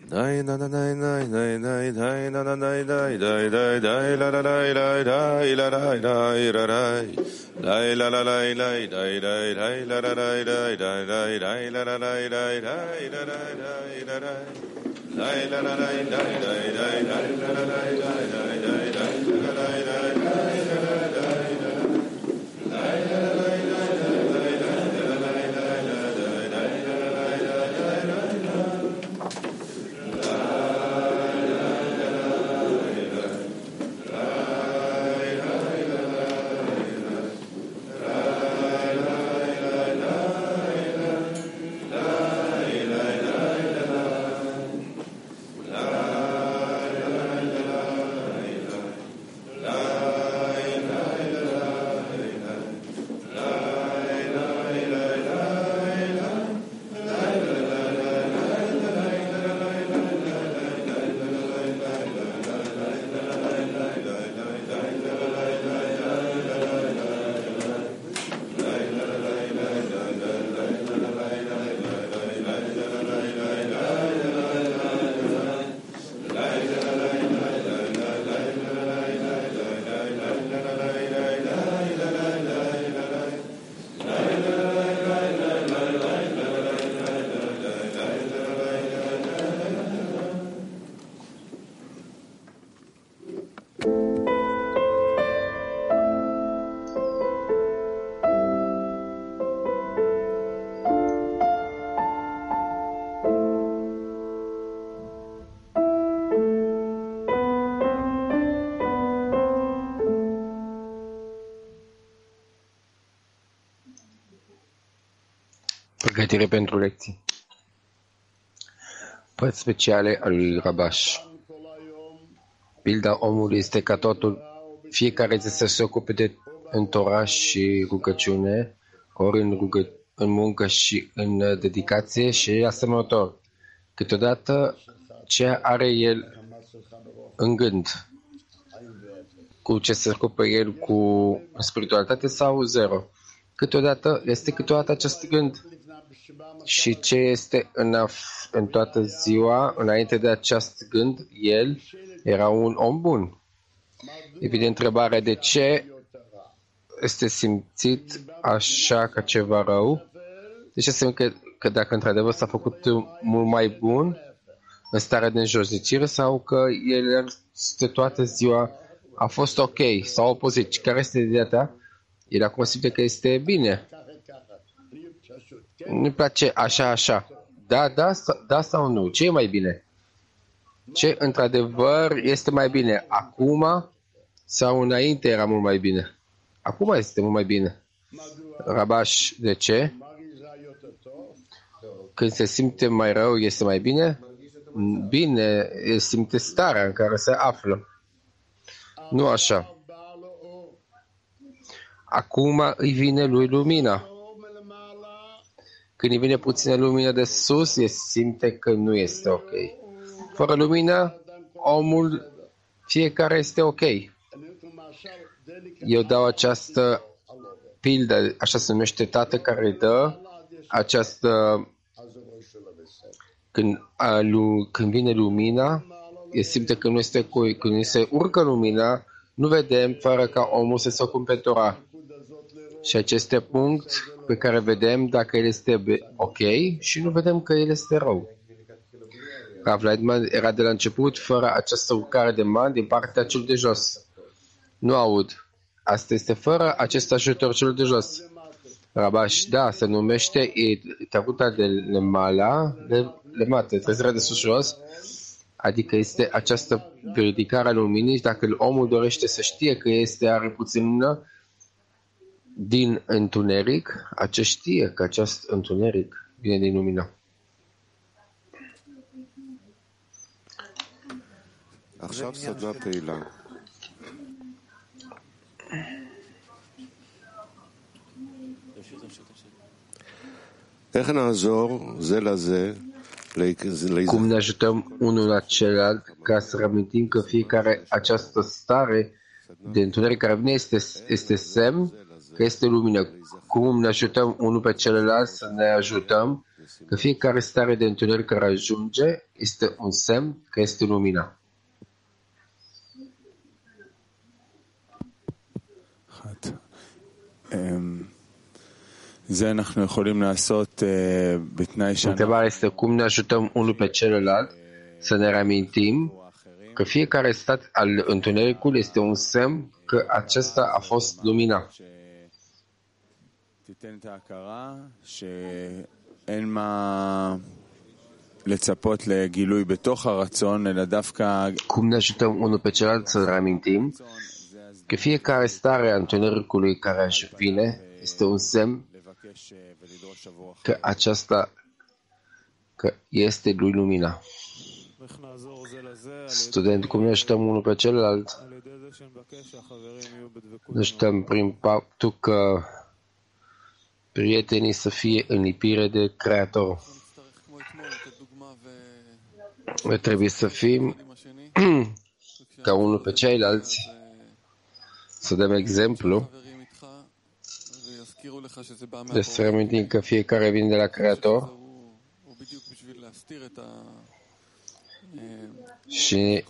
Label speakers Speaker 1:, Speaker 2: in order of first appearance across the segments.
Speaker 1: Dai na na dai dai dai dai dai na na dai dai dai dai dai la la dai dai dai la dai dai la dai dai la la dai dai dai dai dai la la dai dai dai dai dai la la dai dai dai la dai dai la dai dai la la dai dai dai dai dai la la dai dai dai dai dai la dai dai dai la la dai dai la la dai
Speaker 2: Pregătire pentru lecții. Părți speciale al lui Rabash. Pilda omului este ca totul, fiecare zi să se ocupe de în Torah și rugăciune, ori în muncă și în dedicație și asemănător. Câteodată ce are el în gând, cu ce se ocupă el cu spiritualitate sau zero. Câteodată acest gând și ce este în toată ziua, înainte de acest gând, el era un om bun. Evident, întrebarea de ce este simțit așa ca ceva rău, deci înseamnă că dacă într-adevăr s-a făcut mult mai bun în starea de înjosnicire sau că el este toată ziua a fost ok sau opozit. Care este ideea ta? El acum simte că este bine. Nu-i place așa. Da sau nu? Ce e mai bine? Ce într-adevăr este mai bine? Acum sau înainte era mult mai bine? Acum este mult mai bine. Rabash, de ce? Când se simte mai rău, este mai bine? Bine, el simte starea în care se află. Nu așa. Acum îi vine lui lumina. Când îi vine puțină lumină de sus, el simte că nu este ok. Fără lumină, omul, fiecare este ok. Eu dau această pildă, așa se numește tată care dă această... Când vine lumina, el simte că nu este cu. Când se urcă lumina, nu vedem fără ca omul să se ocupe Torah. Și acest este punct pe care vedem dacă el este ok și nu vedem că el este rău. Rav Leitman era de la început fără această urcare de man din partea celui de jos. Nu aud. Asta este fără acest ajutor celui de jos. Rabash, da, se numește Tavuta de Lemala, Lemate, trezirea de sus-jos, adică este această ridicare a luminii și dacă omul dorește să știe că are puțin lumină din întuneric, acesta știe că acest întuneric vine din lumină.
Speaker 1: עכשיו סדנה פעילה. איך נעזור זה לזה
Speaker 2: Cum ne ajutăm unul la celălalt ca să reamintim că fiecare această stare de întuneric care vine este semn că este lumină. Cum ne ajutăm unul pe celălalt să ne ajutăm, că fiecare stare de întuneric care ajunge este un semn că este lumina. Întrebarea este cum ne ajutăm unul pe celălalt să ne reamintim că fiecare stat al întunericului este un semn că acesta a fost lumina. Cum ne ajutăm unul pe celălalt să reamintim că fiecare stare a întunericului care vine este un semn că aceasta că este lui lumina. Student, cum ne ajutăm unul pe celălalt? Ne ajutăm prin faptul că prietenii să fie în lipire de Creator. Noi trebuie să fim ca unul pe ceilalți, să dăm exemplu, de să reamintim că fiecare vine de la Creator și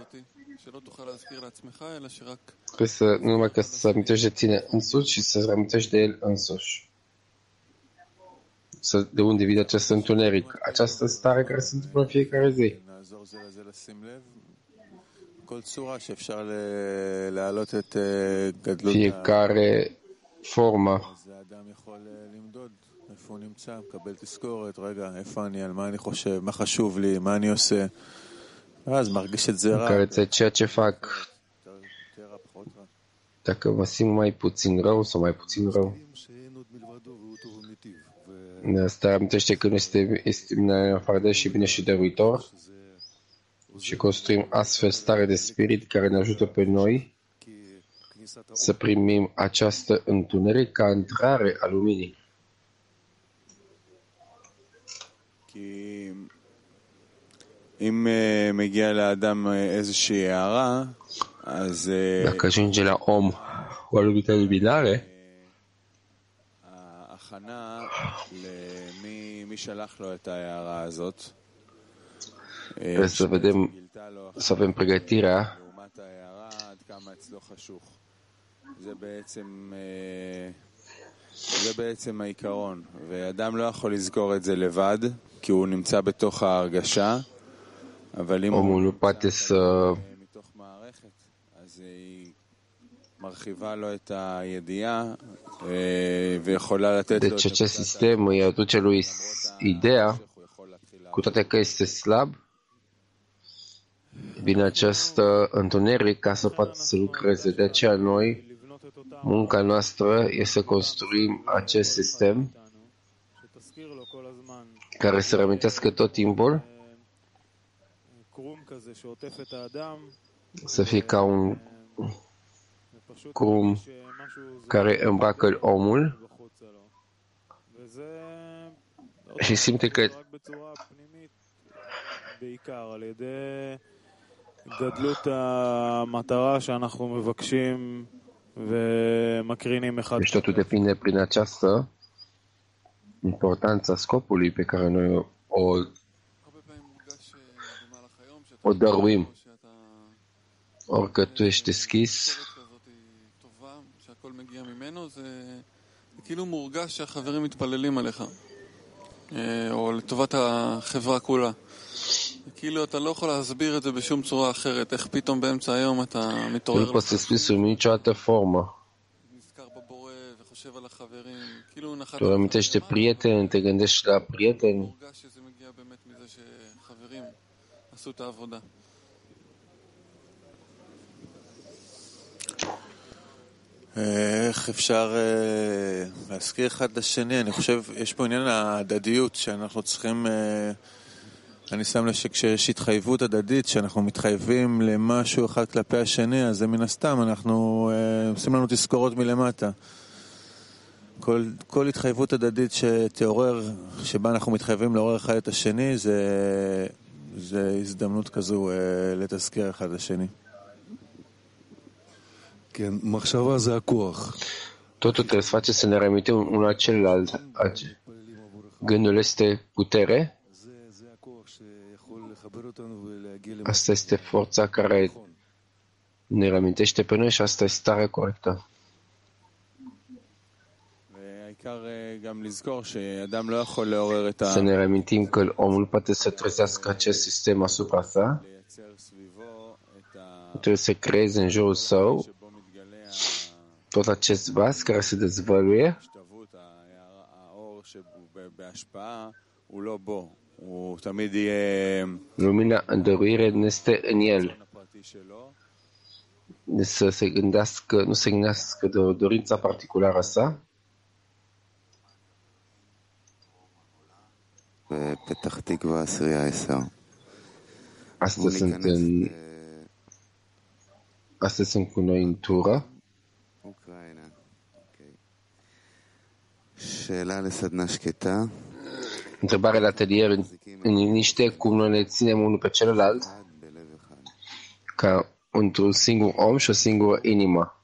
Speaker 2: trebuie să, nu numai că să amintești de tine însuși și să amintești de el însuși. De unde vine acest întuneric, această stare care se întâmplă în fiecare zi. Fiecare formă. În care ți ceea ce fac, dacă mă simt mai puțin rău sau mai puțin rău. Asta amintește că nu este în afară de și bine și dăruitor și construim astfel stare de spirit care ne ajută pe noi să primim această întuneric ca intrare a luminii. Dacă ajunge la om o anumită luminare, trebuie să vedem, să avem pregătirea
Speaker 1: זה בעצם העיקרון, ואדם לא יכול לזכור את זה לבד, כי הוא נמצא בתוך ההרגשה, אבל אם הוא מתוך מערכת, אז היא מרחיבה לו את הידיעה ויכולה לתת לו
Speaker 2: deci acest sistem îi aduce lui ideea, cu toate că este slab, vine acest întuneric ca să poată să lucreze. De aceea noi, munca noastră este să construim acest sistem care să reamintească tot timpul, să fie ca un crum care îmbracă omul și simte că deci totul depinde prin această importanța scopului pe care noi o dăruim. Orică tu ești deschis,
Speaker 3: כאילו מורגש שהחברים מתפללים עליך, או לטובת החברה כולה. כאילו אתה לא יכול להסביר את זה בשום צורה אחרת, איך פתאום באמצע היום אתה מתעורר.
Speaker 2: nu poți să spui sub nicio altă formă.
Speaker 3: נזכר בבורא וחושב על החברים, כאילו נחת.
Speaker 2: Tu amintești de prieteni, te gândești la prieteni.
Speaker 3: מורגש שזה מגיע באמת מזה שחברים עשו את העבודה.
Speaker 1: איך אפשר להזכיר אחד לשני? אני חושב, יש פה עניין ההדדיות שאנחנו צריכים, אני שם לב שכשיש התחייבות הדדית, שאנחנו מתחייבים למשהו אחד כלפי השני, אז זה מן הסתם, אנחנו עושים לנו תזכורות מלמטה. כל התחייבות הדדית שתעורר, שבה אנחנו מתחייבים לעורר אחד את השני, זה הזדמנות כזו לתזכיר אחד לשני.
Speaker 4: כן, מחשבה זה הכוח.
Speaker 2: Totul trebuie să face să ne reamintim unul la celălalt. Gândul este putere. Asta este forța care ne reamintește pe noi și asta este starea corectă. Să ne reamintim că omul poate să trezească acest sistem asupra sa, trebuie să creeze în jurul său tot acest vas care se dezvăluie. Lumina în dăruire nu este în el. Să se gândească, nu se gândească de o dorință particulară a sa. Astăzi sunt cu noi în tură. Întrebare la atelier în liniște, cum noi ne ținem unul pe celălalt ca într-un singur om și o singură inimă.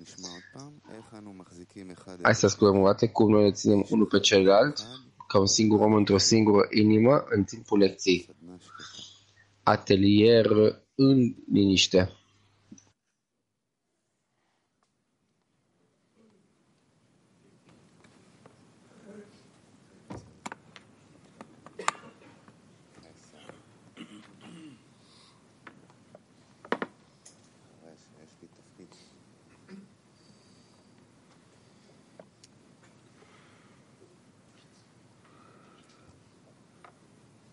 Speaker 2: Hai să ascultăm o dată cum noi ne ținem unul pe celălalt ca un singur om într-o singură inimă în timpul lecției. Atelier în liniște.